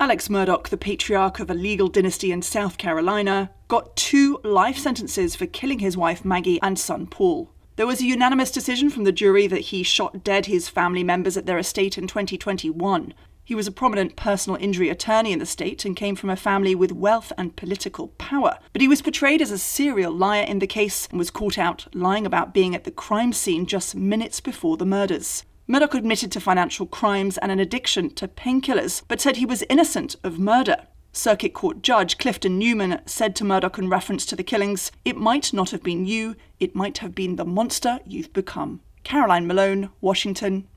Alex Murdaugh, the patriarch of a legal dynasty in South Carolina, got 2 life sentences for killing his wife Maggie and son Paul. There was a unanimous decision from the jury that he shot dead his family members at their estate in 2021. He was a prominent personal injury attorney in the state and came from a family with wealth and political power. But he was portrayed as a serial liar in the case and was caught out lying about being at the crime scene just minutes before the murders. Murdaugh admitted to financial crimes and an addiction to painkillers, but said he was innocent of murder. Circuit Court Judge Clifton Newman said to Murdaugh in reference to the killings, "It might not have been you, it might have been the monster you've become." Caroline Malone, Washington,